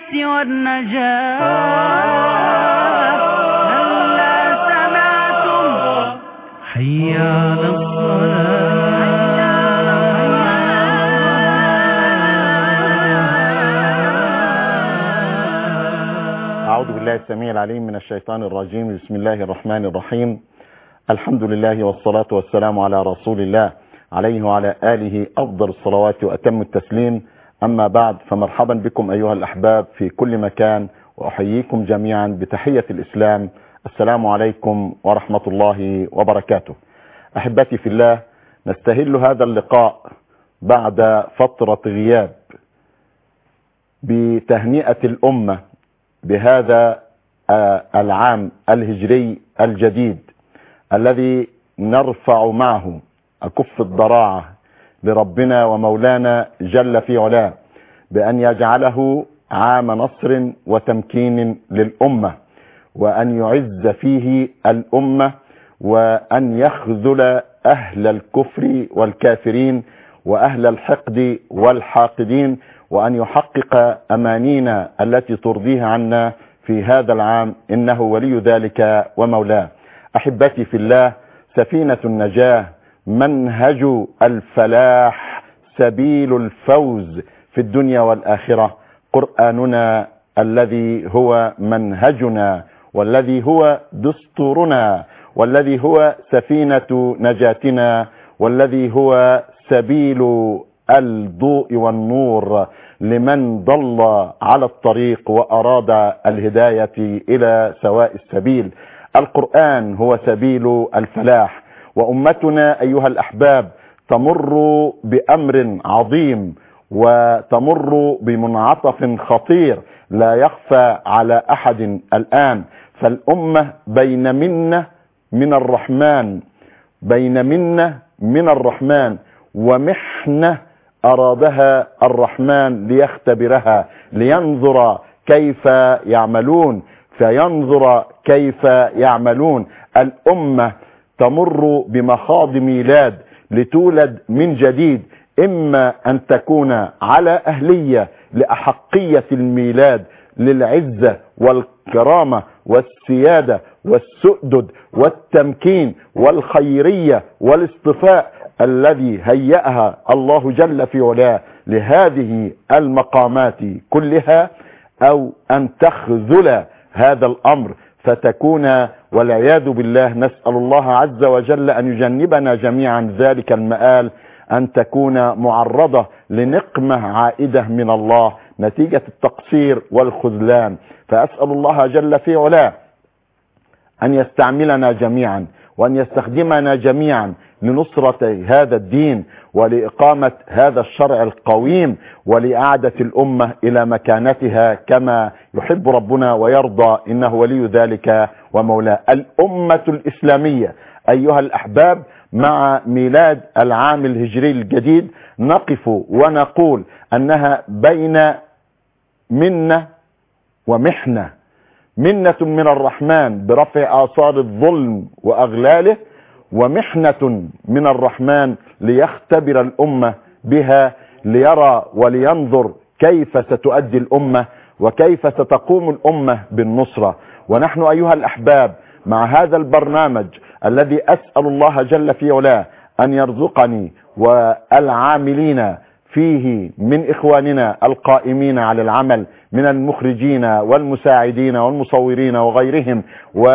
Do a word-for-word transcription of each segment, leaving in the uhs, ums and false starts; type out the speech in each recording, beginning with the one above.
والنجاة. هلا سمعتم حي على أعوذ بالله السميع العليم من الشيطان الرجيم. بسم الله الرحمن الرحيم. الحمد لله والصلاة والسلام على رسول الله عليه وعلى آله أفضل الصلوات وأتم التسليم. أما بعد، فمرحبا بكم أيها الأحباب في كل مكان، وأحييكم جميعا بتحية الإسلام. السلام عليكم ورحمة الله وبركاته. أحبتي في الله، نستهل هذا اللقاء بعد فترة غياب بتهنئة الأمة بهذا العام الهجري الجديد الذي نرفع معه أكف الضراعة لربنا ومولانا جل في علاه بأن يجعله عام نصر وتمكين للأمة، وأن يعز فيه الأمة، وأن يخذل أهل الكفر والكافرين وأهل الحقد والحاقدين، وأن يحقق أمانينا التي ترضيه عنا في هذا العام، إنه ولي ذلك ومولاه. أحبتي في الله، سفينة النجاة، منهج الفلاح، سبيل الفوز في الدنيا والآخرة، قرآننا الذي هو منهجنا، والذي هو دستورنا، والذي هو سفينة نجاتنا، والذي هو سبيل الضوء والنور لمن ضل على الطريق وأراد الهداية إلى سواء السبيل. القرآن هو سبيل الفلاح. وأمتنا أيها الأحباب تمر بأمر عظيم، وتمر بمنعطف خطير لا يخفى على أحد الآن. فالأمة بين منة من الرحمن، بين منة من الرحمن ومحنة أرادها الرحمن ليختبرها، لينظر كيف يعملون، فينظر كيف يعملون. الأمة تمر بمخاض ميلاد لتولد من جديد، إما أن تكون على أهلية لأحقية الميلاد للعزة والكرامة والسيادة والسؤدد والتمكين والخيرية والاصطفاء الذي هيأها الله جل في علاه لهذه المقامات كلها، أو أن تخذل هذا الأمر فتكون والعياذ بالله، نسأل الله عز وجل أن يجنبنا جميعا ذلك المآل، أن تكون معرضة لنقمة عائدة من الله نتيجة التقصير والخذلان. فأسأل الله جل في علاه أن يستعملنا جميعا، وأن يستخدمنا جميعا لنصرة هذا الدين، ولإقامة هذا الشرع القويم، ولإعادة الأمة إلى مكانتها كما يحب ربنا ويرضى، إنه ولي ذلك ومولاه. الأمة الإسلامية أيها الأحباب مع ميلاد العام الهجري الجديد نقف ونقول أنها بين منة ومحنة، منة من الرحمن برفع آثار الظلم وأغلاله، ومحنة من الرحمن ليختبر الأمة بها، ليرى ولينظر كيف ستؤدي الأمة وكيف ستقوم الأمة بالنصرة. ونحن أيها الأحباب مع هذا البرنامج الذي أسأل الله جل في علاه أن يرزقني والعاملين فيه من إخواننا القائمين على العمل من المخرجين والمساعدين والمصورين وغيرهم،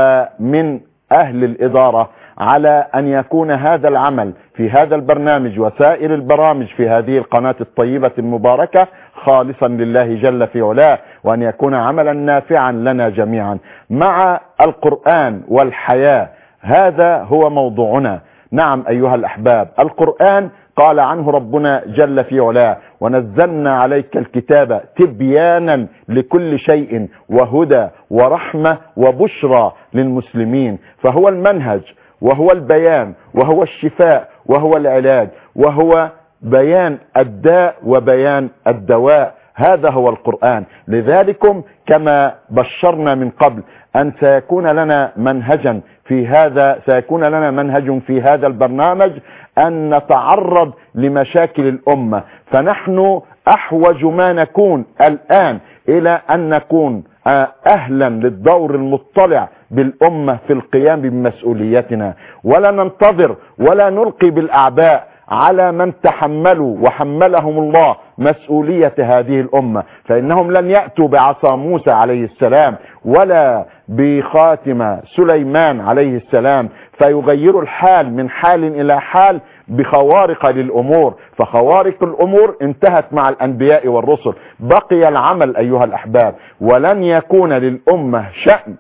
ومن أهل الإدارة، على أن يكون هذا العمل في هذا البرنامج وسائر البرامج في هذه القناة الطيبة المباركة خالصا لله جل في علاه، وأن يكون عملا نافعا لنا جميعا مع القرآن والحياة. هذا هو موضوعنا. نعم أيها الأحباب، القرآن قال عنه ربنا جل في علاه: ونزلنا عليك الكتاب تبيانا لكل شيء وهدى ورحمة وبشرى للمسلمين. فهو المنهج، وهو البيان، وهو الشفاء، وهو العلاج، وهو بيان الداء وبيان الدواء. هذا هو القرآن. لذلكم كما بشرنا من قبل أن سيكون لنا منهجا في هذا سيكون لنا منهج في هذا البرنامج أن نتعرض لمشاكل الأمة. فنحن أحوج ما نكون الآن إلى أن نكون أهلا للدور المطلع بالأمة في القيام بمسؤوليتنا، ولا ننتظر ولا نلقي بالأعباء على من تحملوا وحملهم الله مسؤولية هذه الأمة، فإنهم لن يأتوا بعصا موسى عليه السلام ولا بخاتم سليمان عليه السلام فيغيروا الحال من حال إلى حال بخوارق للأمور، فخوارق الأمور انتهت مع الأنبياء والرسل. بقي العمل أيها الأحباب، ولن يكون للأمة شأن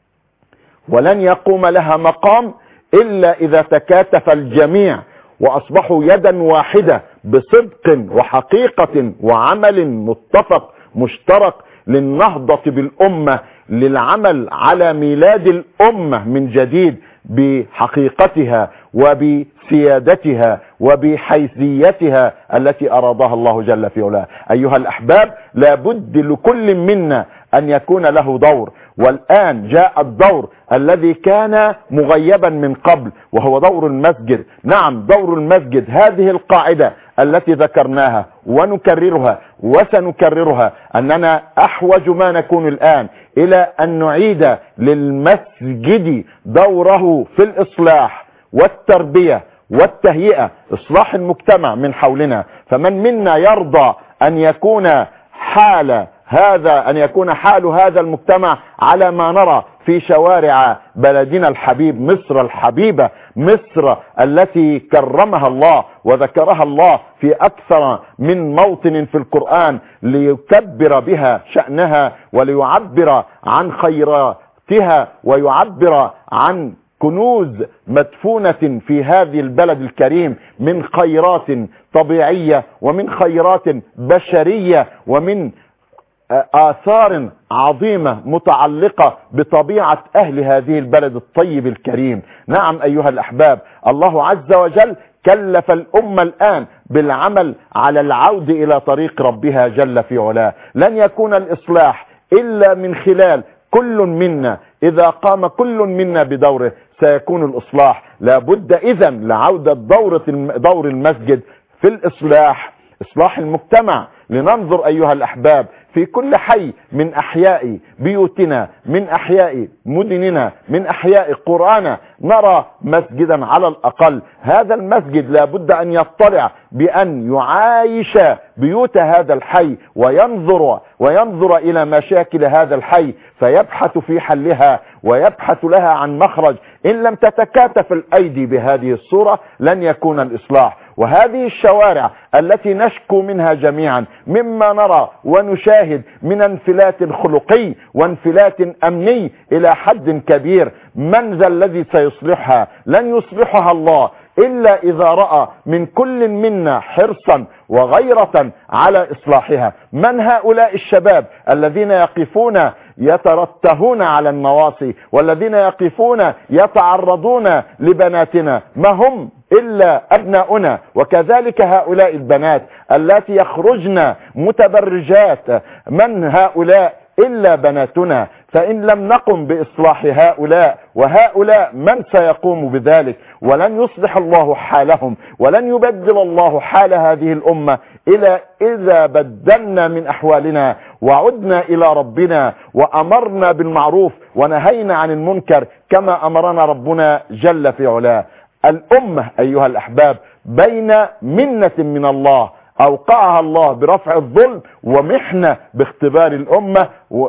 ولن يقوم لها مقام إلا إذا تكاتف الجميع وأصبحوا يدا واحدة بصدق وحقيقة وعمل متفق مشترك للنهضة بالأمة، للعمل على ميلاد الأمة من جديد بحقيقتها وبسيادتها وبحيثيتها التي أرادها الله جل في علاه. أيها الأحباب، لابد لكل منا أن يكون له دور، والآن جاء الدور الذي كان مغيبا من قبل، وهو دور المسجد. نعم، دور المسجد. هذه القاعدة التي ذكرناها ونكررها وسنكررها، أننا أحوج ما نكون الآن إلى أن نعيد للمسجد دوره في الإصلاح والتربية والتهيئة، إصلاح المجتمع من حولنا. فمن منا يرضى أن يكون حال هذا أن يكون حال هذا المجتمع على ما نرى في شوارع بلدنا الحبيب مصر الحبيبة، مصر التي كرمها الله وذكرها الله في أكثر من موطن في القرآن ليكبر بها شأنها وليعبر عن خيراتها ويعبر عن كنوز مدفونة في هذه البلد الكريم من خيرات طبيعية ومن خيرات بشرية ومن آثار عظيمة متعلقة بطبيعة أهل هذه البلد الطيب الكريم. نعم أيها الأحباب، الله عز وجل كلف الأمة الآن بالعمل على العود إلى طريق ربها جل في علاه. لن يكون الإصلاح إلا من خلال كل منا، إذا قام كل منا بدوره سيكون الإصلاح. لابد إذن لعودة دورة دور المسجد في الإصلاح، إصلاح المجتمع. لننظر أيها الأحباب في كل حي من أحياء بيوتنا، من أحياء مدننا، من أحياء قرانا، نرى مسجدا على الأقل. هذا المسجد لابد أن يطلع بأن يعايش بيوت هذا الحي وينظر وينظر إلى مشاكل هذا الحي فيبحث في حلها ويبحث لها عن مخرج. إن لم تتكاتف الأيدي بهذه الصورة لن يكون الإصلاح. وهذه الشوارع التي نشكو منها جميعا مما نرى ونشاهد من انفلات خلقي وانفلات أمني إلى حد كبير، من ذا الذي سيصلحها؟ لن يصلحها الله إلا إذا رأى من كل منا حرصا وغيرة على إصلاحها. من هؤلاء الشباب الذين يقفون يترتهون على النواصي والذين يقفون يتعرضون لبناتنا؟ ما هم إلا أبناؤنا، وكذلك هؤلاء البنات التي يخرجن متبرجات، من هؤلاء إلا بناتنا؟ فإن لم نقم بإصلاح هؤلاء وهؤلاء من سيقوم بذلك؟ ولن يصلح الله حالهم ولن يبدل الله حال هذه الأمة إلا إذا بدلنا من أحوالنا وعدنا إلى ربنا وأمرنا بالمعروف ونهينا عن المنكر كما أمرنا ربنا جل في علاه. الأمة أيها الأحباب بين منة من الله أوقعها الله برفع الظلم ومحنة باختبار الأمة،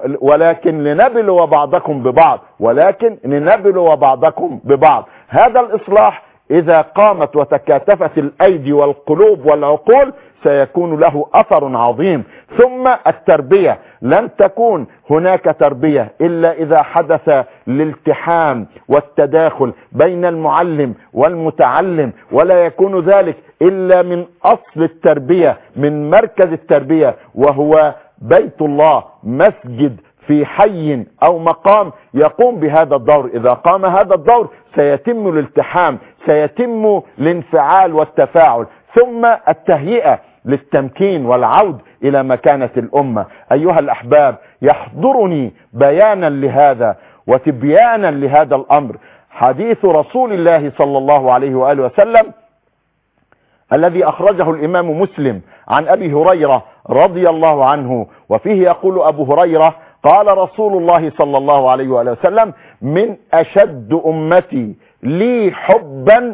ولكن لنبلو بعضكم ببعض ولكن لنبلو بعضكم ببعض. هذا الإصلاح إذا قامت وتكاتفت الأيدي والقلوب والعقول سيكون له أثر عظيم. ثم التربية، لن تكون هناك تربية إلا إذا حدث الالتحام والتداخل بين المعلم والمتعلم، ولا يكون ذلك إلا من أصل التربية، من مركز التربية وهو بيت الله، مسجد في حي أو مقام يقوم بهذا الدور. إذا قام هذا الدور سيتم الالتحام، سيتم الانفعال والتفاعل. ثم التهيئة للتمكين والعود إلى مكانة الأمة. أيها الأحباب، يحضرني بيانا لهذا وتبيانا لهذا الأمر حديث رسول الله صلى الله عليه وآله وسلم الذي أخرجه الإمام مسلم عن أبي هريرة رضي الله عنه، وفيه يقول أبو هريرة قال رسول الله صلى الله عليه وآله وسلم: من أشد أمتي لي حبا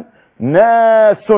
ناس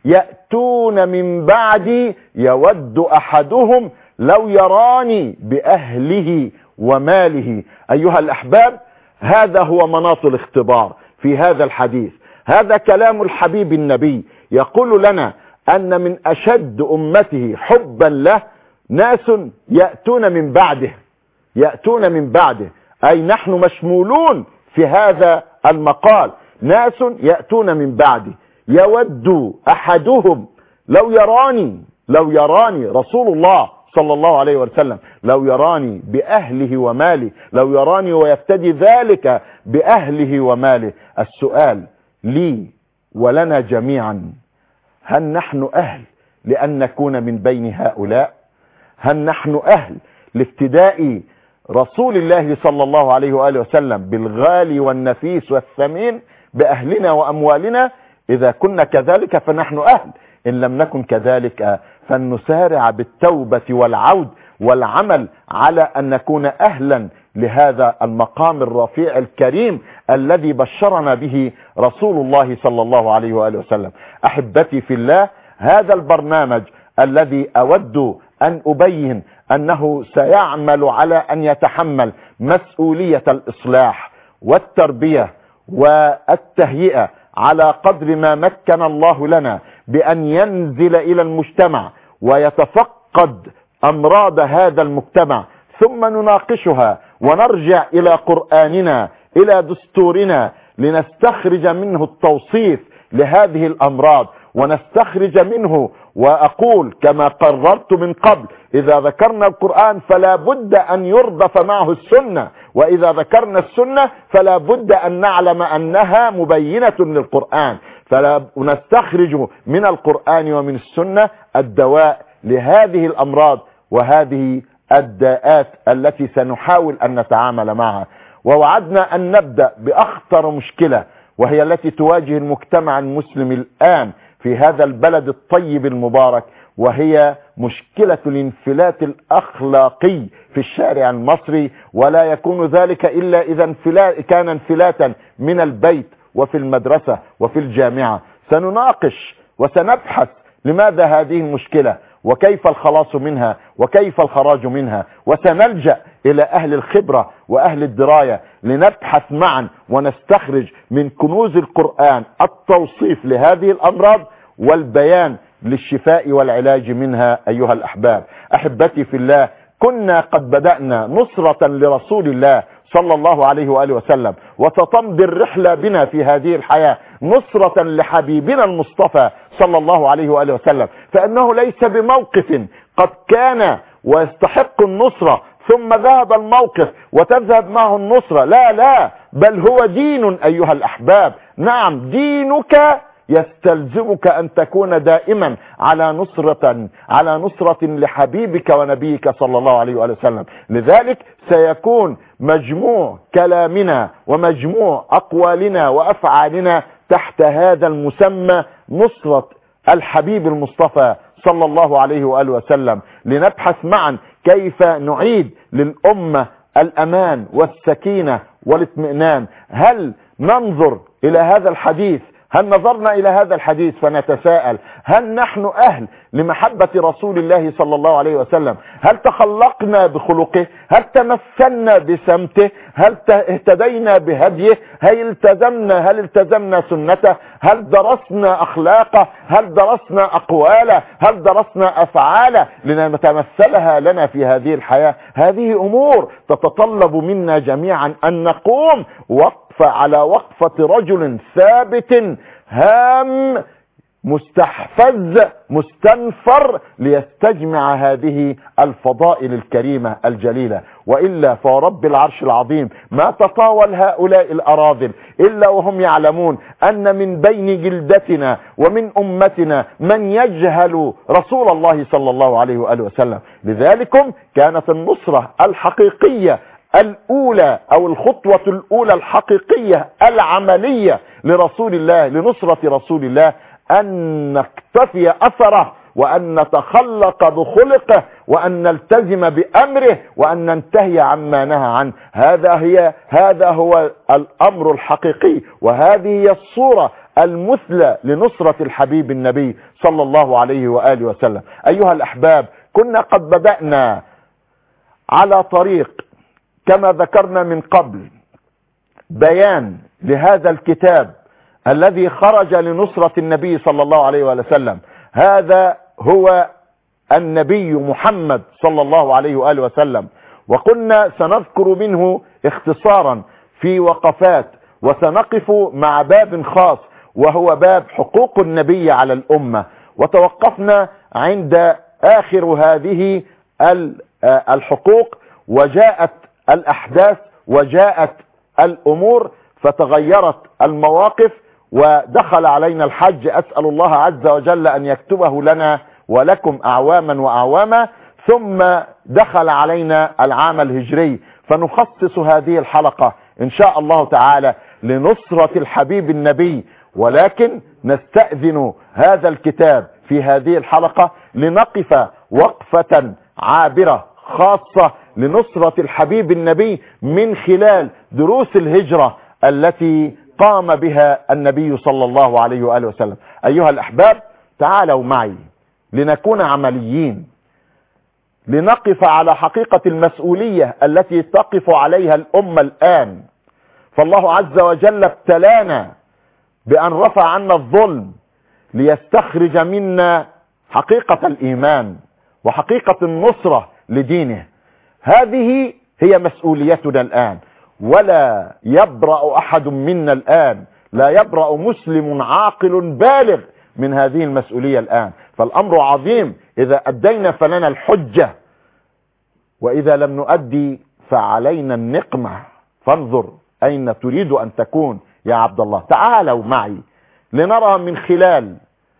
يأتون من بعدي يود أحدهم لو يراني بأهله وماله. أيها الأحباب، هذا هو مناط الاختبار في هذا الحديث. هذا كلام الحبيب النبي يقول لنا أن من أشد أمته حبا له ناس يأتون من بعده، يأتون من بعده، أي نحن مشمولون في هذا المقال. ناس يأتون من بعده يود أحدهم لو يراني، لو يراني رسول الله صلى الله عليه وسلم، لو يراني بأهله وماله، لو يراني ويفتدي ذلك بأهله وماله. السؤال لي ولنا جميعا: هل نحن أهل لأن نكون من بين هؤلاء؟ هل نحن أهل لافتداء رسول الله صلى الله عليه وآله وسلم بالغالي والنفيس والثمين بأهلنا وأموالنا؟ إذا كنا كذلك فنحن أهل، إن لم نكن كذلك فلنسارع بالتوبة والعود والعمل على أن نكون أهلا لهذا المقام الرفيع الكريم الذي بشرنا به رسول الله صلى الله عليه وآله وسلم. أحبتي في الله، هذا البرنامج الذي أود أن أبين أنه سيعمل على أن يتحمل مسؤولية الإصلاح والتربية والتهيئة على قدر ما مكن الله لنا بأن ينزل إلى المجتمع ويتفقد أمراض هذا المجتمع، ثم نناقشها ونرجع إلى قرآننا إلى دستورنا لنستخرج منه التوصيف لهذه الأمراض ونستخرج منه. وأقول كما قررت من قبل: إذا ذكرنا القرآن فلا بد أن يردف معه السنة، وإذا ذكرنا السنة فلا بد أن نعلم أنها مبينة للقرآن، فلا نستخرج من القرآن ومن السنة الدواء لهذه الأمراض وهذه الداءات التي سنحاول أن نتعامل معها. ووعدنا أن نبدأ بأخطر مشكلة، وهي التي تواجه المجتمع المسلم الآن في هذا البلد الطيب المبارك، وهي مشكلة الانفلات الأخلاقي في الشارع المصري. ولا يكون ذلك إلا إذا انفلات كان انفلاتا من البيت وفي المدرسة وفي الجامعة. سنناقش وسنبحث لماذا هذه المشكلة وكيف الخلاص منها وكيف الخراج منها، وسنلجأ إلى أهل الخبرة وأهل الدراية لنبحث معا ونستخرج من كنوز القرآن التوصيف لهذه الأمراض والبيان للشفاء والعلاج منها. أيها الأحباب، أحبتي في الله، كنا قد بدأنا نصرة لرسول الله صلى الله عليه وآله وسلم، وستمضي الرحلة بنا في هذه الحياة نصرة لحبيبنا المصطفى صلى الله عليه وآله وسلم، فإنه ليس بموقف قد كان ويستحق النصرة ثم ذهب الموقف وتذهب معه النصرة، لا لا، بل هو دين أيها الأحباب. نعم، دينك يستلزمك أن تكون دائما على نصرة على نصرة لحبيبك ونبيك صلى الله عليه وآله وسلم. لذلك سيكون مجموع كلامنا ومجموع أقوالنا وأفعالنا تحت هذا المسمى نصرة الحبيب المصطفى صلى الله عليه وآله وسلم، لنبحث معا كيف نعيد للأمة الأمان والسكينة والاطمئنان. هل ننظر إلى هذا الحديث هل نظرنا إلى هذا الحديث فنتساءل: هل نحن أهل لمحبة رسول الله صلى الله عليه وسلم؟ هل تخلقنا بخلقه؟ هل تمثلنا بسمته؟ هل اهتدينا بهديه؟ هل التزمنا هل التزمنا سنته؟ هل درسنا أخلاقه؟ هل درسنا أقواله؟ هل درسنا أفعاله لنتمثلها لنا في هذه الحياة؟ هذه أمور تتطلب منا جميعا أن نقوم وقف على وقفة رجل ثابت هام مستحفز مستنفر ليستجمع هذه الفضائل الكريمة الجليلة. وإلا فرب العرش العظيم ما تطاول هؤلاء الأراذل إلا وهم يعلمون أن من بين جلدتنا ومن أمتنا من يجهل رسول الله صلى الله عليه وآله وسلم. لذلكم كانت النصرة الحقيقية الأولى أو الخطوة الأولى الحقيقية العملية لرسول الله لنصرة رسول الله أن نقتفي أثره وأن نتخلق بخلقه وأن نلتزم بأمره وأن ننتهي عما نهى عنه. هذا هي هذا هو الأمر الحقيقي، وهذه هي الصورة المثلى لنصرة الحبيب النبي صلى الله عليه وآله وسلم. أيها الأحباب، كنا قد بدأنا على طريق كما ذكرنا من قبل بيان لهذا الكتاب الذي خرج لنصرة النبي صلى الله عليه وسلم. هذا هو النبي محمد صلى الله عليه وآله وسلم، وقلنا سنذكر منه اختصارا في وقفات، وسنقف مع باب خاص وهو باب حقوق النبي على الأمة. وتوقفنا عند آخر هذه الحقوق، وجاءت الأحداث وجاءت الأمور فتغيرت المواقف ودخل علينا الحج. أسأل الله عز وجل أن يكتبه لنا ولكم أعواما وأعواما. ثم دخل علينا العام الهجري، فنخصص هذه الحلقة إن شاء الله تعالى لنصرة الحبيب النبي، ولكن نستأذن هذا الكتاب في هذه الحلقة لنقف وقفة عابرة خاصة لنصرة الحبيب النبي من خلال دروس الهجرة التي قام بها النبي صلى الله عليه وآله وسلم. أيها الأحباب، تعالوا معي لنكون عمليين، لنقف على حقيقة المسؤولية التي تقف عليها الأمة الآن. فالله عز وجل ابتلانا بأن رفع عنا الظلم ليستخرج منا حقيقة الإيمان وحقيقة النصرة لدينه. هذه هي مسؤوليتنا الآن، ولا يبرأ أحد منا الآن، لا يبرأ مسلم عاقل بالغ من هذه المسؤولية الآن. فالأمر عظيم، إذا أدينا فلنا الحجة، وإذا لم نؤدي فعلينا النقمة. فانظر أين تريد أن تكون يا عبد الله. تعالوا معي لنرى من خلال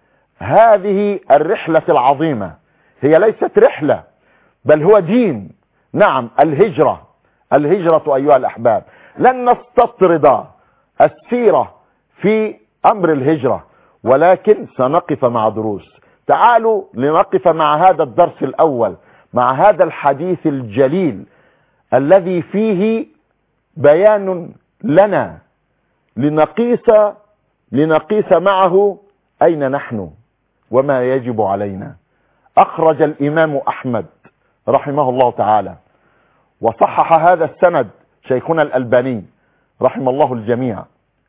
هذه الرحلة العظيمة، هي ليست رحلة بل هو دين. نعم، الهجرة الهجرة أيها الأحباب. لن نستطرد السيرة في أمر الهجرة، ولكن سنقف مع دروس. تعالوا لنقف مع هذا الدرس الأول، مع هذا الحديث الجليل الذي فيه بيان لنا لنقيس لنقيس معه أين نحن وما يجب علينا. أخرج الإمام أحمد رحمه الله تعالى، وصحح هذا السند شيخنا الألباني رحم الله الجميع،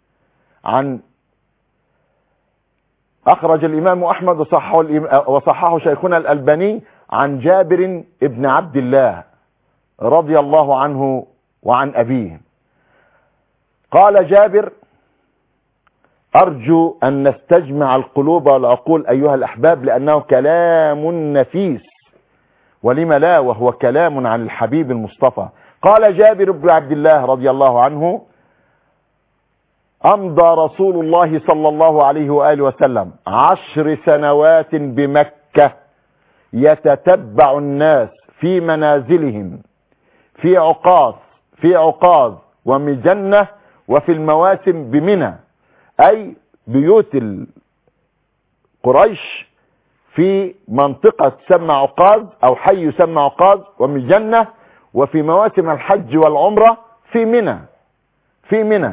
عن أخرج الإمام أحمد وصححه, وصححه شيخنا الألباني عن جابر ابن عبد الله رضي الله عنه وعن أبيه. قال جابر: أرجو أن نستجمع القلوب والعقول أيها الأحباب، لأنه كلام نفيس، ولم لا وهو كلام عن الحبيب المصطفى. قال جابر بن عبد الله رضي الله عنه: أمضى رسول الله صلى الله عليه وآله وسلم عشر سنوات بمكة يتتبع الناس في منازلهم في عقاظ في عقاظ ومجنة وفي المواسم بمنى، أي بيوت قريش في منطقة تسمى عقاظ أو حي يسمى عقاظ ومجنة، وفي مواسم الحج والعمرة في منى في منى.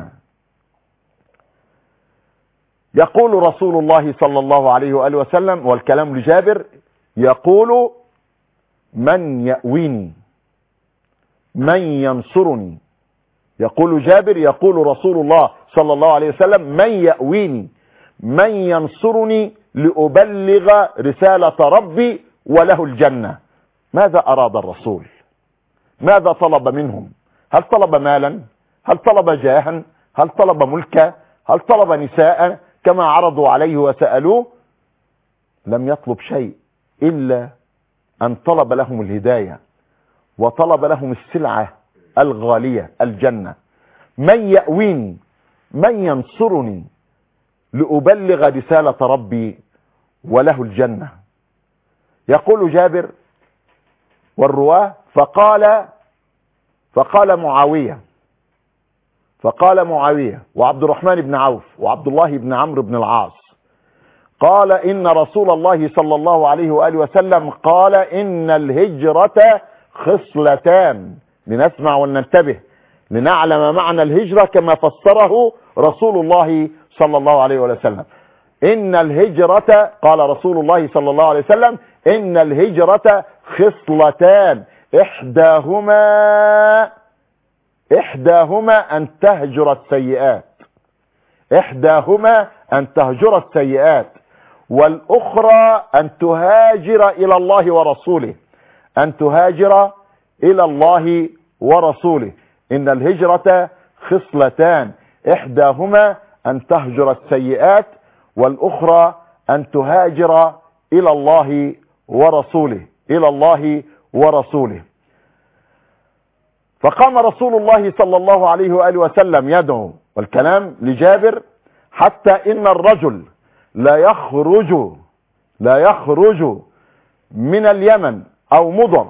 يقول رسول الله صلى الله عليه وآله وسلم، والكلام لجابر، يقول: من يأويني من ينصرني. يقول جابر: يقول رسول الله صلى الله عليه وسلم: من يأويني من ينصرني لأبلغ رسالة ربي وله الجنة. ماذا أراد الرسول؟ ماذا طلب منهم؟ هل طلب مالا؟ هل طلب جاها؟ هل طلب ملكا؟ هل طلب نساء كما عرضوا عليه وسألوه؟ لم يطلب شيء إلا أن طلب لهم الهداية، وطلب لهم السلعة الغالية الجنة. من يأويني من ينصرني لأبلغ رسالة ربي وله الجنة. يقول جابر والرواه: فقال فقال معاوية فقال معاوية وعبد الرحمن بن عوف وعبد الله بن عمرو بن العاص: قال إن رسول الله صلى الله عليه وآله وسلم قال إن الهجرة خصلتان. لنسمع وننتبه لنعلم معنى الهجرة كما فسره رسول الله صلى الله عليه وسلم. إن الهجرة، قال رسول الله صلى الله عليه وسلم، إن الهجرة خصلتان إحداهما إحداهما أن تهجر السيئات إحداهما أن تهجر السيئات والأخرى أن تهاجر إلى الله ورسوله أن تهاجر إلى الله ورسوله. إن الهجرة خصلتان إحداهما أن تهجر السيئات والأخرى أن تهاجر إلى الله ورسوله إلى الله ورسوله. فقام رسول الله صلى الله عليه وآله وسلم يدعو، والكلام لجابر، حتى إن الرجل لا يخرج لا يخرج من اليمن أو مضر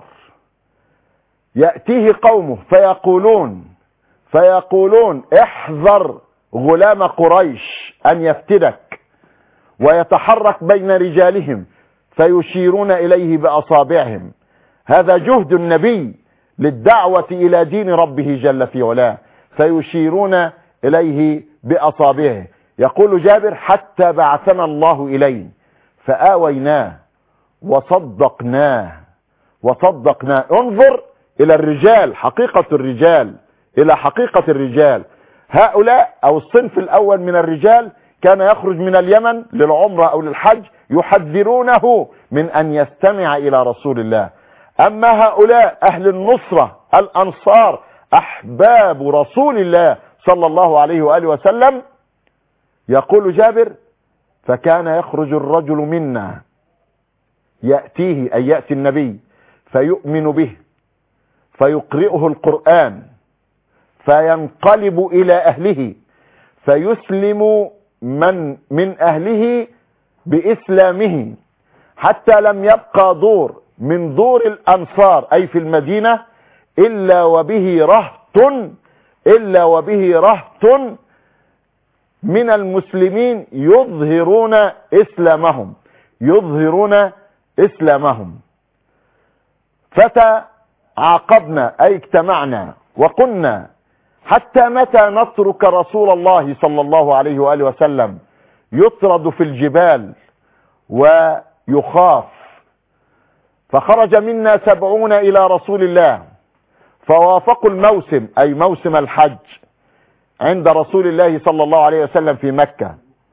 يأتيه قومه فيقولون فيقولون احذر غلام قريش أن يفتدك، ويتحرك بين رجالهم فيشيرون إليه بأصابعهم. هذا جهد النبي للدعوة إلى دين ربه جل في علاه، فيشيرون إليه بأصابعه. يقول جابر حتى بعثنا الله إليه فآويناه وصدقناه وصدقناه. انظر إلى الرجال، حقيقة الرجال، إلى حقيقة الرجال. هؤلاء أو الصنف الأول من الرجال كان يخرج من اليمن للعمرة أو للحج يحذرونه من أن يستمع إلى رسول الله. أما هؤلاء أهل النصرة الأنصار أحباب رسول الله صلى الله عليه وآله وسلم، يقول جابر فكان يخرج الرجل منا يأتيه أي يأتي النبي فيؤمن به فيقرئه القرآن فينقلب إلى أهله فيسلم من من أهله بإسلامه، حتى لم يبقى دور من دور الأنصار أي في المدينة إلا وبه رهط إلا وبه رهط من المسلمين يظهرون إسلامهم يظهرون إسلامهم. فتعاقبنا أي اجتمعنا وقلنا حتى متى نترك رسول الله صلى الله عليه وآله وسلم يطرد في الجبال ويخاف؟ فخرج منا سبعون إلى رسول الله فوافقوا الموسم أي موسم الحج عند رسول الله صلى الله عليه وسلم في مكة،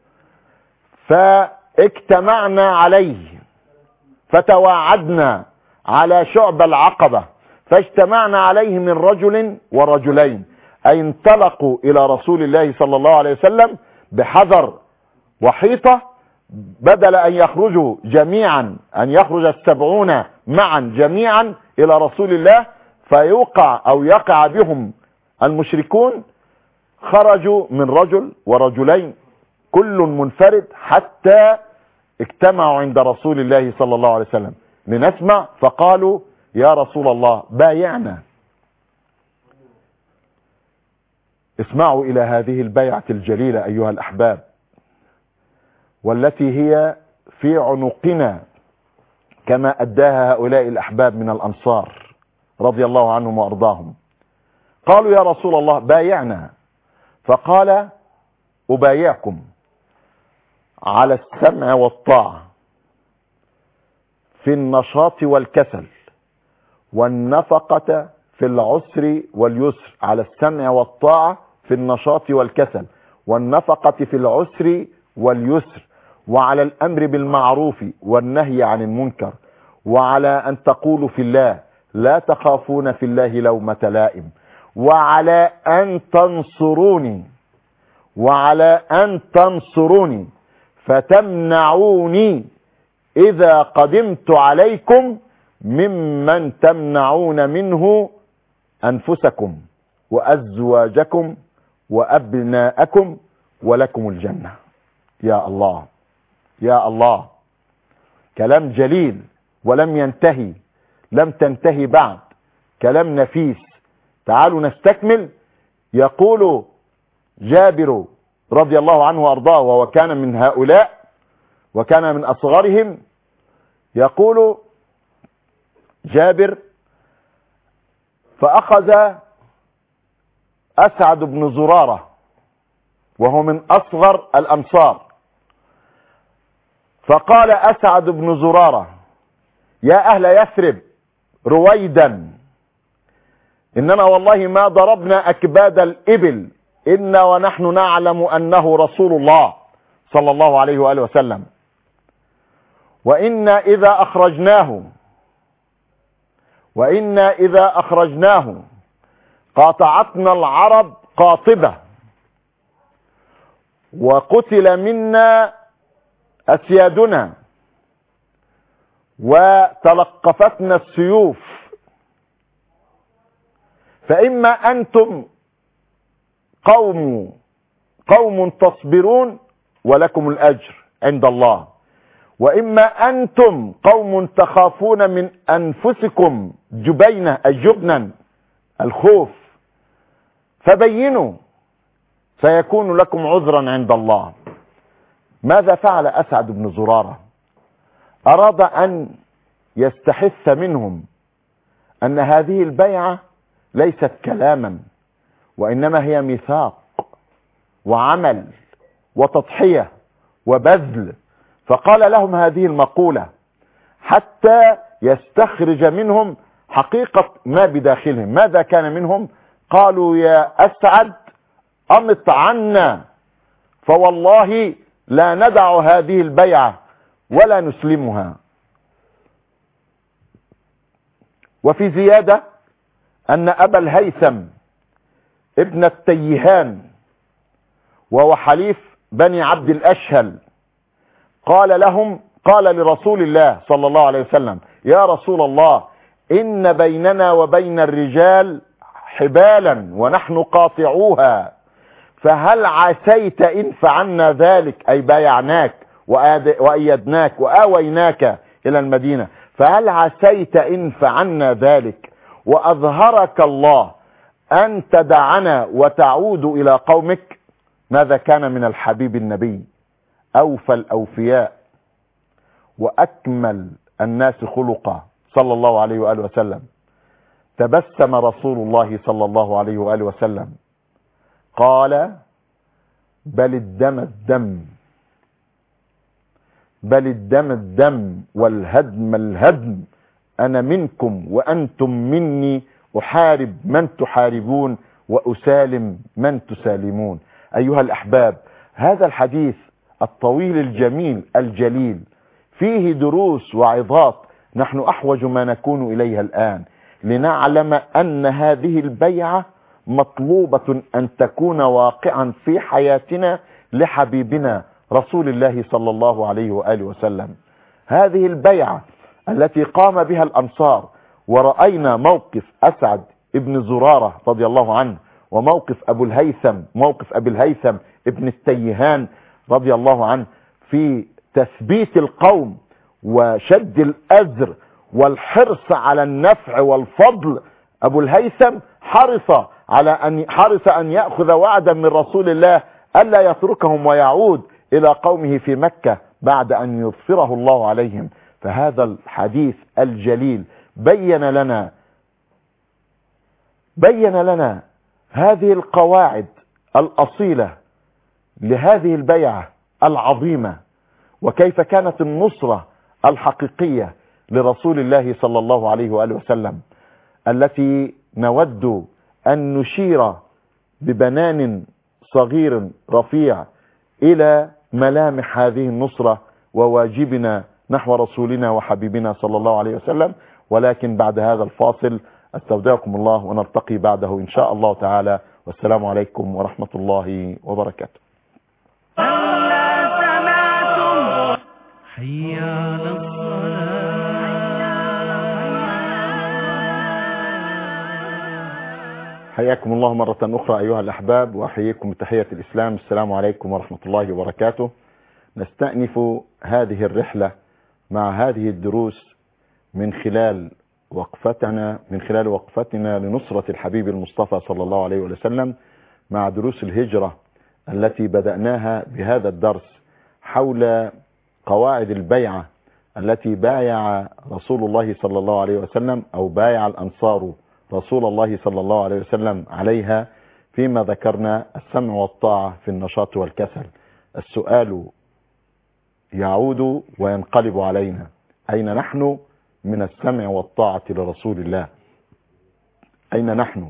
فاجتمعنا عليه فتواعدنا على شعب العقبة، فاجتمعنا عليه من رجل ورجلين، أي انطلقوا إلى رسول الله صلى الله عليه وسلم بحذر وحيطة، بدل أن يخرجوا جميعا أن يخرج السبعون معا جميعا إلى رسول الله فيوقع أو يقع بهم المشركون، خرجوا من رجل ورجلين كل منفرد حتى اجتمعوا عند رسول الله صلى الله عليه وسلم لنسمع. فقالوا يا رسول الله بايعنا. اسمعوا إلى هذه البيعة الجليلة أيها الأحباب، والتي هي في عنقنا كما أداها هؤلاء الأحباب من الأنصار رضي الله عنهم وأرضاهم. قالوا يا رسول الله بايعنا، فقال أبايعكم على السمع والطاعة في النشاط والكسل والنفقة في العسر واليسر. على السمع والطاعة في النشاط والكسل والنفقة في العسر واليسر، وعلى الأمر بالمعروف والنهي عن المنكر، وعلى أن تقولوا في الله لا تخافون في الله لومة لائم، وعلى أن تنصروني وعلى أن تنصروني فتمنعوني إذا قدمت عليكم ممن تمنعون منه أنفسكم وأزواجكم وأبناءكم ولكم الجنة. يا الله يا الله، كلام جليل ولم ينتهي، لم تنتهي بعد، كلام نفيس. تعالوا نستكمل. يقول جابر رضي الله عنه وارضاه وهو كان من هؤلاء، وكان من أصغرهم. يقول جابر: فأخذ أسعد بن زرارة وهو من أصغر الأنصار، فقال أسعد بن زرارة: يا أهل يثرب رويدا، إننا والله ما ضربنا أكباد الإبل إنا ونحن نعلم أنه رسول الله صلى الله عليه وآله وسلم، وإنا إذا أخرجناه وإنا إذا أخرجناه قاطعتنا العرب قاطبة، وقتل منا أسيادنا وتلقفتنا السيوف، فإما أنتم قوم قوم تصبرون ولكم الأجر عند الله، وإما أنتم قوم تخافون من أنفسكم جبينة الجبنا الخوف، فبينوا فيكون لكم عذرا عند الله. ماذا فعل أسعد بن زرارة؟ أراد أن يستحث منهم أن هذه البيعة ليست كلاما، وإنما هي ميثاق وعمل وتضحية وبذل، فقال لهم هذه المقولة حتى يستخرج منهم حقيقة ما بداخلهم. ماذا كان منهم؟ قالوا: يا أسعد أمط عنا، فوالله لا ندع هذه البيعة ولا نسلمها. وفي زيادة أن أبا الهيثم ابن التيهان وهو حليف بني عبد الأشهل قال لهم قال لرسول الله صلى الله عليه وسلم: يا رسول الله، إن بيننا وبين الرجال حبالا ونحن قاطعوها، فهل عسيت إن فعلنا ذلك، أي بايعناك وأيدناك وآويناك إلى المدينة، فهل عسيت إن فعلنا ذلك وأظهرك الله أن تدعنا وتعود إلى قومك؟ ماذا كان من الحبيب النبي؟ أوفى الأوفياء وأكمل الناس خلقا صلى الله عليه وآله وسلم. تبسم رسول الله صلى الله عليه وآله وسلم قال: بل الدم الدم بل الدم الدم والهدم الهدم، أنا منكم وأنتم مني، أحارب من تحاربون وأسالم من تسالمون. أيها الأحباب، هذا الحديث الطويل الجميل الجليل فيه دروس وعظات نحن أحوج ما نكون إليها الآن، لنعلم أن هذه البيعة مطلوبة أن تكون واقعا في حياتنا لحبيبنا رسول الله صلى الله عليه وآله وسلم. هذه البيعة التي قام بها الأنصار، ورأينا موقف أسعد ابن زرارة رضي الله عنه، وموقف أبو الهيثم موقف أبي الهيثم ابن التيهان رضي الله عنه في تثبيت القوم وشد الأزر والحرص على النفع والفضل. أبو الهيثم حرص على أن حرص أن يأخذ وعدا من رسول الله ألا يتركهم ويعود إلى قومه في مكة بعد أن يظفره الله عليهم. فهذا الحديث الجليل بين لنا بين لنا هذه القواعد الأصيلة لهذه البيعة العظيمة، وكيف كانت النصرة الحقيقية لرسول الله صلى الله عليه وآله وسلم، التي نود أن نشير ببنان صغير رفيع إلى ملامح هذه النصرة وواجبنا نحو رسولنا وحبيبنا صلى الله عليه وسلم. ولكن بعد هذا الفاصل استودعكم الله، ونلتقي بعده إن شاء الله تعالى، والسلام عليكم ورحمة الله وبركاته. هلا سمعتم حي على الصلاة. حياكم الله مرة أخرى أيها الأحباب، وأحييكم بتحية الإسلام. السلام عليكم ورحمة الله وبركاته. نستأنف هذه الرحلة مع هذه الدروس من خلال وقفتنا من خلال وقفتنا لنصرة الحبيب المصطفى صلى الله عليه وسلم، مع دروس الهجرة التي بدأناها بهذا الدرس حول قواعد البيعة التي بايع رسول الله صلى الله عليه وسلم أو بايع الأنصار رسول الله صلى الله عليه وسلم عليها فيما ذكرنا السمع والطاعة في النشاط والكسل. السؤال يعود وينقلب علينا: أين نحن من السمع والطاعة لرسول الله؟ أين نحن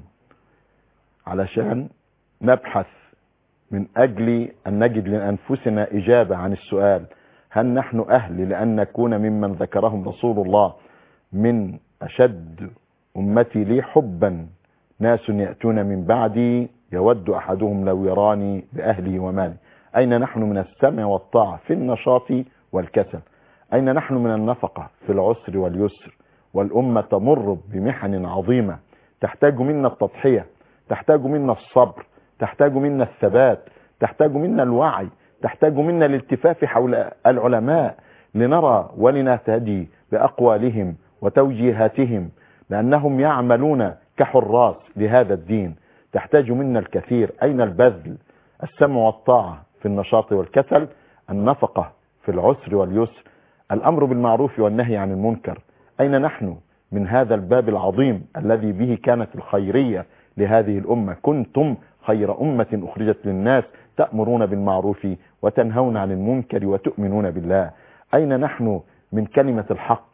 علشان نبحث من أجل أن نجد لأنفسنا إجابة عن السؤال: هل نحن أهل لأن نكون ممن ذكرهم رسول الله من أشد أمتي لي حبا ناس يأتون من بعدي يود أحدهم لو يراني بأهله ومالي؟ أين نحن من السمع والطاعة في النشاط والكسل؟ أين نحن من النفقة في العسر واليسر؟ والأمة تمر بمحن عظيمة تحتاج منا التضحية، تحتاج منا الصبر، تحتاج منا الثبات، تحتاج منا الوعي، تحتاج منا الالتفاف حول العلماء لنرى ولنهتدي بأقوالهم وتوجيهاتهم، لأنهم يعملون كحراس لهذا الدين. تحتاج منا الكثير. أين البذل؟ السمع والطاعة في النشاط والكسل، النفقة في العسر واليسر، الأمر بالمعروف والنهي عن المنكر. أين نحن من هذا الباب العظيم الذي به كانت الخيرية لهذه الأمة؟ كنتم خير أمة أخرجت للناس تأمرون بالمعروف وتنهون عن المنكر وتؤمنون بالله. أين نحن من كلمة الحق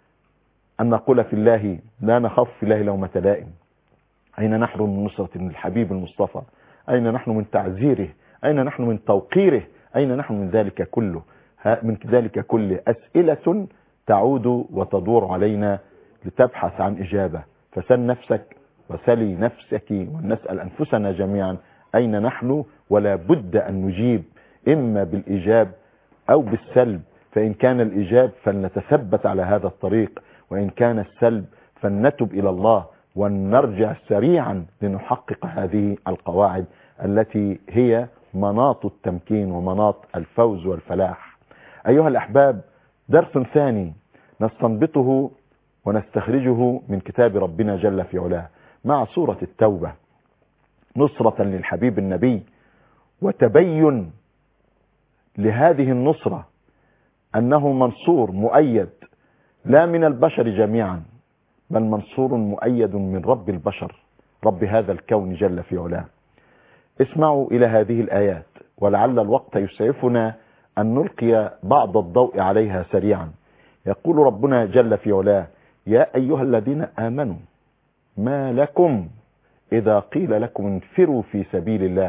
أن نقول في الله لا نخاف في الله لومة لائم؟ أين نحن من نصرة الحبيب المصطفى؟ أين نحن من تعزيره؟ أين نحن من توقيره؟ أين نحن من ذلك كله؟ من ذلك كله أسئلة تعود وتدور علينا لتبحث عن إجابة. فسل نفسك وسلي نفسك ونسأل أنفسنا جميعا أين نحن، ولا بد أن نجيب إما بالإيجاب أو بالسلب. فإن كان الإيجاب فلنتثبت على هذا الطريق، وإن كان السلب فلنتب إلى الله ونرجع سريعا لنحقق هذه القواعد التي هي مناط التمكين ومناط الفوز والفلاح. أيها الأحباب، درس ثاني نستنبطه ونستخرجه من كتاب ربنا جل في علاه مع سورة التوبة، نصرة للحبيب النبي وتبين لهذه النصرة أنه منصور مؤيد لا من البشر جميعا، بل منصور مؤيد من رب البشر، رب هذا الكون جل في علاه. اسمعوا إلى هذه الآيات، ولعل الوقت يسعفنا أن نلقي بعض الضوء عليها سريعا. يقول ربنا جل في علاه: يا أيها الذين آمنوا ما لكم إذا قيل لكم انفروا في سبيل الله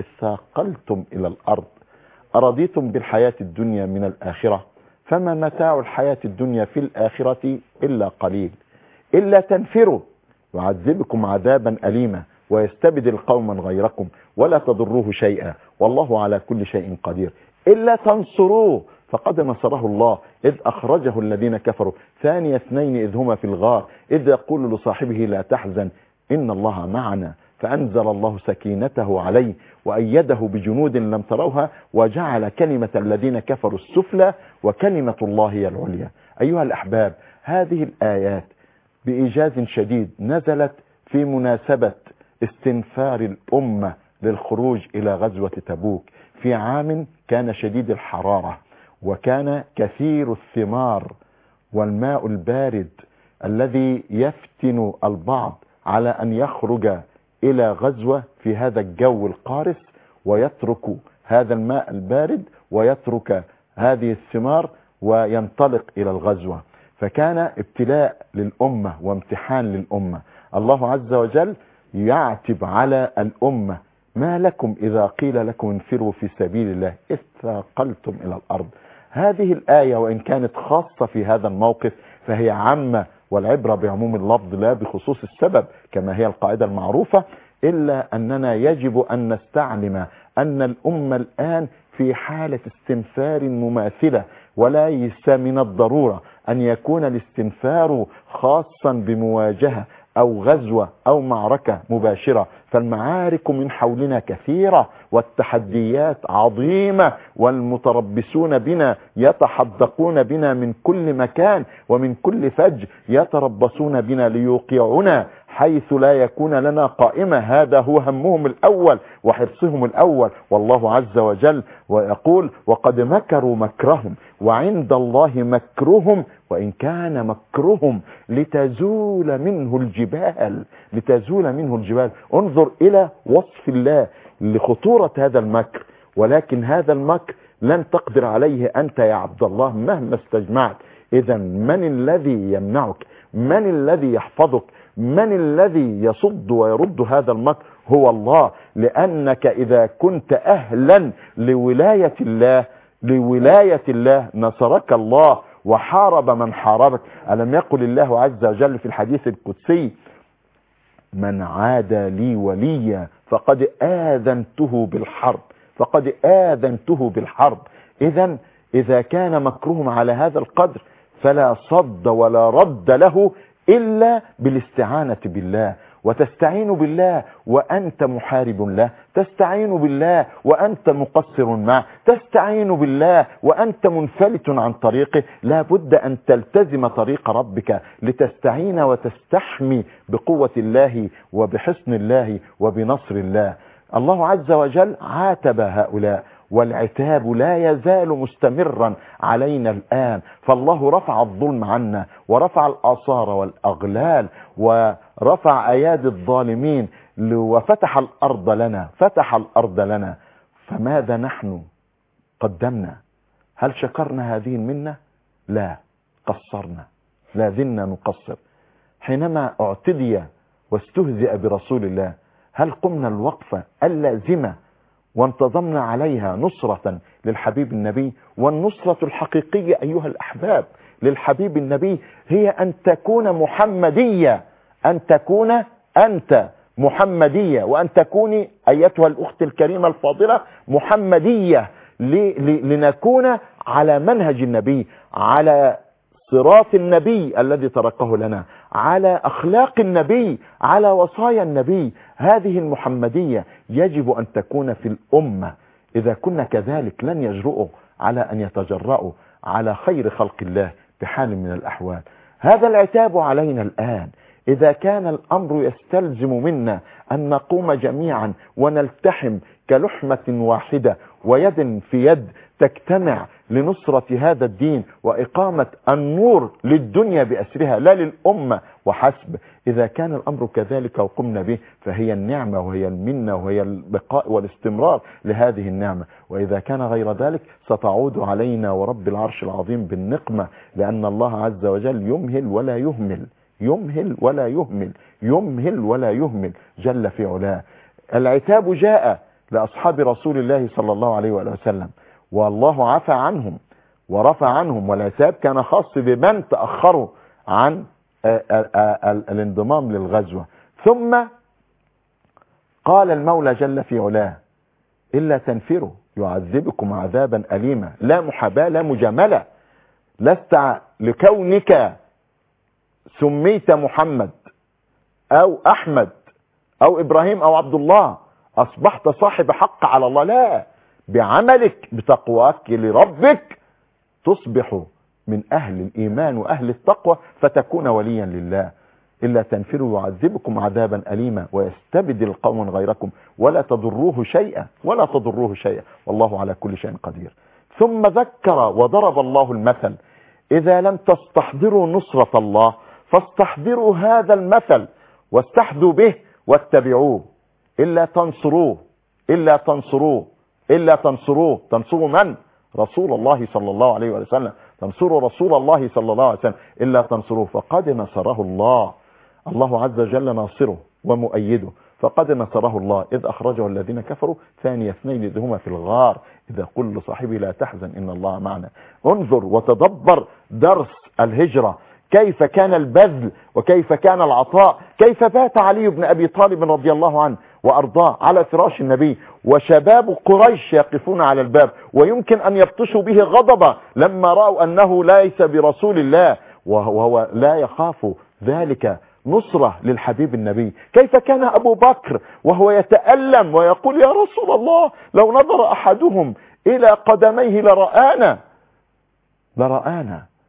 اثاقلتم إلى الأرض أرضيتم بالحياة الدنيا من الآخرة فما متاع الحياة الدنيا في الآخرة إلا قليل إلا تنفروا يعذبكم عذابا أليما ويستبدل قوما غيركم ولا تضروه شيئا والله على كل شيء قدير إلا تنصروه فقد نصره الله إذ أخرجه الذين كفروا ثاني اثنين إذ هما في الغار إذ يقول لصاحبه لا تحزن إن الله معنا فأنزل الله سكينته عليه وأيده بجنود لم تروها وجعل كلمة الذين كفروا السفلى وكلمة الله هي العليا. أيها الأحباب، هذه الآيات بإيجاز شديد نزلت في مناسبة استنفار الأمة للخروج إلى غزوة تبوك في عام كان شديد الحرارة وكان كثير الثمار والماء البارد الذي يفتن البعض على أن يخرج إلى غزوة في هذا الجو القارس ويترك هذا الماء البارد ويترك هذه الثمار وينطلق إلى الغزوة. فكان ابتلاء للأمة وامتحان للأمة. الله عز وجل يعتب على الأمة: ما لكم إذا قيل لكم انفروا في سبيل الله إذ ثاقلتم إلى الأرض. هذه الآية وإن كانت خاصة في هذا الموقف فهي عامة، والعبرة بعموم اللفظ لا بخصوص السبب كما هي القاعدة المعروفة، إلا أننا يجب أن نستعلم أن الأمة الآن في حالة استنفار مماثلة، وليس من الضرورة أن يكون الاستنفار خاصا بمواجهة أو غزوة أو معركة مباشرة، فالمعارك من حولنا كثيرة والتحديات عظيمة والمتربصون بنا يتحدقون بنا من كل مكان ومن كل فج يتربصون بنا ليوقعنا حيث لا يكون لنا قائمة. هذا هو همهم الأول وحرصهم الأول. والله عز وجل ويقول وقد مكروا مكرهم وعند الله مكرهم وإن كان مكرهم لتزول منه الجبال لتزول منه الجبال. انظر إلى وصف الله لخطورة هذا المكر. ولكن هذا المكر لن تقدر عليه أنت يا عبد الله مهما استجمعت. إذا من الذي يمنعك؟ من الذي يحفظك؟ من الذي يصد ويرد هذا المكر؟ هو الله. لأنك إذا كنت أهلا لولاية الله لولاية الله نصرك الله وحارب من حاربك. ألم يقل الله عز وجل في الحديث القدسي من عادى لي وليا فقد آذنته بالحرب فقد آذنته بالحرب. إذا إذا كان مكرهم على هذا القدر فلا صد ولا رد له إلا بالاستعانة بالله. وتستعين بالله وأنت محارب له، تستعين بالله وأنت مقصر معه، تستعين بالله وأنت منفلت عن طريقه. لا بد أن تلتزم طريق ربك لتستعين وتستحمي بقوة الله وبحسن الله وبنصر الله. الله عز وجل عاتب هؤلاء والعتاب لا يزال مستمرا علينا الآن. فالله رفع الظلم عنا ورفع الآثار والأغلال ورفع أيادي الظالمين وفتح الأرض لنا فتح الأرض لنا. فماذا نحن قدمنا؟ هل شكرنا هذه المنة؟ لا، قصرنا، لا زلنا نقصر. حينما اعتدي واستهزئ برسول الله هل قمنا الوقفة اللازمة وانتظمنا عليها نصرة للحبيب النبي؟ والنصرة الحقيقية أيها الأحباب للحبيب النبي هي أن تكون محمدية، أن تكون أنت محمدية، وأن تكوني أيتها الأخت الكريمة الفاضلة محمدية، لنكون على منهج النبي، على صراط النبي الذي تركه لنا، على أخلاق النبي، على وصايا النبي. هذه المحمدية يجب أن تكون في الأمة. إذا كنا كذلك لن يجرؤوا على أن يتجرؤوا على خير خلق الله بحال من الأحوال. هذا العتاب علينا الآن. إذا كان الأمر يستلزم منا أن نقوم جميعا ونلتحم كلحمة واحدة ويد في يد تجتمع لنصرة هذا الدين وإقامة النور للدنيا بأسرها لا للأمة وحسب، إذا كان الأمر كذلك وقمنا به فهي النعمة وهي المنة وهي البقاء والاستمرار لهذه النعمة. وإذا كان غير ذلك ستعود علينا ورب العرش العظيم بالنقمة، لأن الله عز وجل يمهل ولا يهمل يمهل ولا يهمل يمهل ولا يهمل جل في علاه. العتاب جاء لأصحاب رسول الله صلى الله عليه وآله وسلم والله عفى عنهم ورفع عنهم، والعتاب كان خاص بمن تأخروا عن الانضمام للغزوة. ثم قال المولى جل في علاه إلا تنفروا يعذبكم عذابا أليما. لا محاباة لا مجاملة. لست لكونك سميت محمد أو أحمد أو إبراهيم أو عبد الله أصبحت صاحب حق على الله. لا، بعملك بتقواك لربك تصبح من أهل الإيمان وأهل التقوى فتكون وليا لله. إلا تنفروا يعذبكم عذابا أليما ويستبدل قوما غيركم ولا تضروه شيئا ولا تضروه شيئا والله على كل شيء قدير. ثم ذكر وضرب الله المثل. إذا لم تستحضروا نصرة الله فاستحضروا هذا المثل واستحذوا به واتبعوه. إلا تنصروه إلا تنصروه إلا تنصروه تنصروا من؟ رسول الله صلى الله عليه وسلم. تنصروا رسول الله صلى الله عليه وسلم. إلا تنصروه فقد نصره الله. الله عز وجل ناصره ومؤيده. فقد نصره الله إذ أخرجه الذين كفروا ثاني اثنين إذ هما في الغار إذا قل لصاحبه لا تحزن إن الله معنا. انظر وتدبر درس الهجرة، كيف كان البذل وكيف كان العطاء، كيف بات علي بن أبي طالب رضي الله عنه وأرضاه على فراش النبي وشباب قريش يقفون على الباب ويمكن أن يبطشوا به غضبا لما رأوا أنه ليس برسول الله وهو لا يخاف ذلك نصرة للحبيب النبي. كيف كان أبو بكر وهو يتألم ويقول يا رسول الله لو نظر أحدهم إلى قدميه لرآنا لرآنا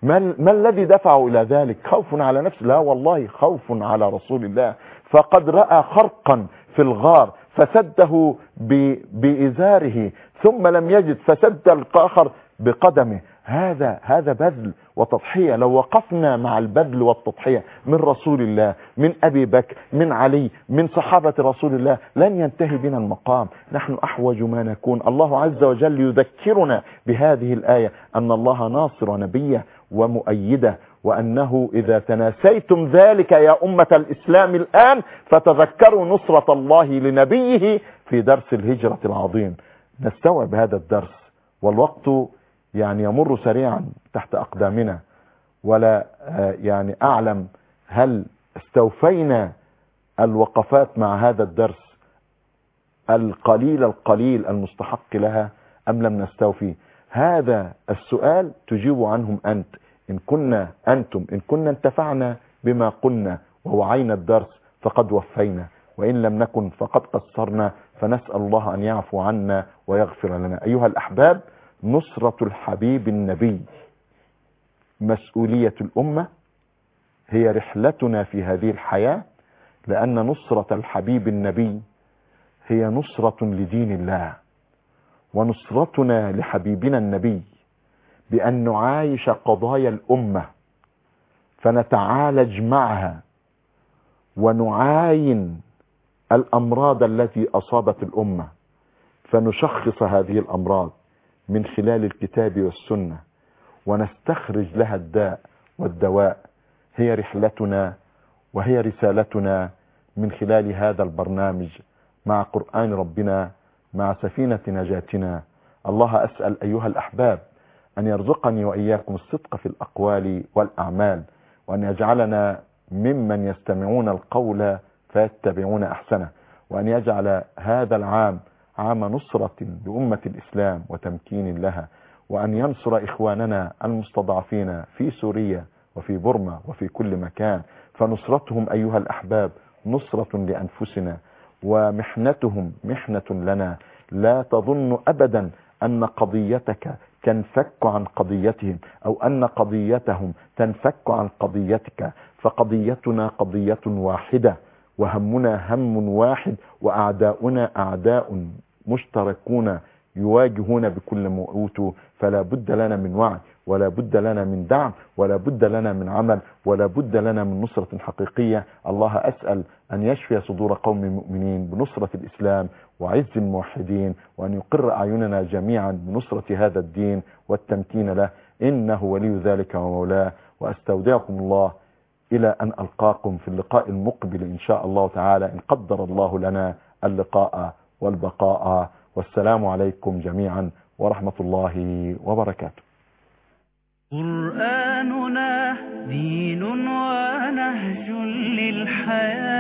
ما, ما الذي دفعه إلى ذلك؟ خوف على نفسه؟ لا والله، خوف على رسول الله. فقد رأى خرقا في الغار فسده بإزاره، ثم لم يجد فسد الآخر بقدمه. هذا هذا بذل وتضحية. لو وقفنا مع البذل والتضحية من رسول الله، من أبي بكر، من علي، من صحابة رسول الله، لن ينتهي بنا المقام. نحن أحوج ما نكون. الله عز وجل يذكرنا بهذه الآية أن الله ناصر نبيه ومؤيده، وأنه إذا تناسيتم ذلك يا أمة الإسلام الآن فتذكروا نصرة الله لنبيه في درس الهجرة العظيم. نستوعب هذا الدرس، والوقت يعني يمر سريعا تحت أقدامنا، ولا يعني أعلم هل استوفينا الوقفات مع هذا الدرس القليل القليل المستحق لها أم لم نستوفي؟ هذا السؤال تجيب عنهم أنت. إن كنا أنتم إن كنا انتفعنا بما قلنا ووعينا الدرس فقد وفينا، وإن لم نكن فقد قصرنا، فنسأل الله أن يعفو عنا ويغفر لنا. أيها الأحباب، نصرة الحبيب النبي مسؤولية الأمة، هي رحلتنا في هذه الحياة، لأن نصرة الحبيب النبي هي نصرة لدين الله، ونصرتنا لحبيبنا النبي بأن نعايش قضايا الأمة فنتعالج معها ونعاين الأمراض التي أصابت الأمة، فنشخص هذه الأمراض من خلال الكتاب والسنة ونستخرج لها الداء والدواء. هي رحلتنا وهي رسالتنا من خلال هذا البرنامج مع قرآن ربنا، مع سفينة نجاتنا. الله أسأل أيها الأحباب أن يرزقني وإياكم الصدق في الأقوال والأعمال، وأن يجعلنا ممن يستمعون القول فيتبعون أحسنه، وأن يجعل هذا العام عام نصرة لأمة الإسلام وتمكين لها، وأن ينصر إخواننا المستضعفين في سوريا وفي بورما وفي كل مكان. فنصرتهم أيها الأحباب نصرة لأنفسنا، ومحنتهم محنة لنا. لا تظن أبدا أن قضيتك تنفك عن قضيتهم، أو أن قضيتهم تنفك عن قضيتك، فقضيتنا قضية واحدة، وهمنا هم واحد، وأعداؤنا أعداء مشتركون يواجهون بكل ما أوتوا. فلا بد لنا من وعي، ولا بد لنا من دعم، ولا بد لنا من عمل، ولا بد لنا من نصرة حقيقية. الله أسأل أن يشفي صدور قوم مؤمنين بنصرة الإسلام وعز الموحدين، وأن يقر أعيننا جميعا بنصرة هذا الدين والتمكين له، إنه ولي ذلك ومولاه. وأستودعكم الله إلى أن ألقاكم في اللقاء المقبل إن شاء الله تعالى، إن قدر الله لنا اللقاء والبقاء. والسلام عليكم جميعا ورحمة الله وبركاته. قرآننا دين ونهج للحياة.